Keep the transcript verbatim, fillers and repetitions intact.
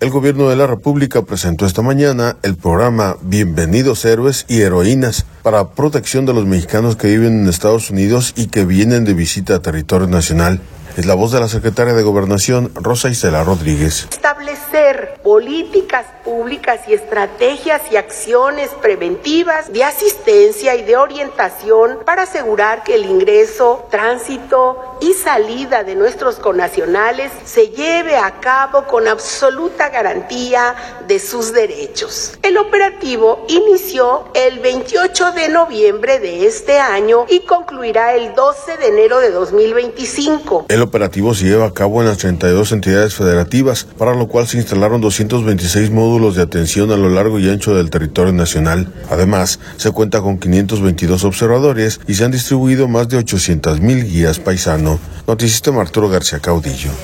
El gobierno de la República presentó esta mañana el programa Bienvenidos Héroes y Heroínas para protección de los mexicanos que viven en Estados Unidos y que vienen de visita a territorio nacional. Es la voz de la secretaria de Gobernación, Rosa Isela Rodríguez. Establecer políticas públicas y estrategias y acciones preventivas de asistencia y de orientación para asegurar que el ingreso, tránsito y salida de nuestros connacionales se lleve a cabo con absoluta garantía de sus derechos. El operativo inició el veintiocho de noviembre de este año y concluirá el doce de enero de dos mil veinticinco. El operativo se lleva a cabo en las treinta y dos entidades federativas, para lo cual se instalaron doscientos veintiséis módulos de atención a lo largo y ancho del territorio nacional. Además, se cuenta con quinientos veintidós observadores y se han distribuido más de ochocientas mil guías paisano. Noticista Arturo García Caudillo.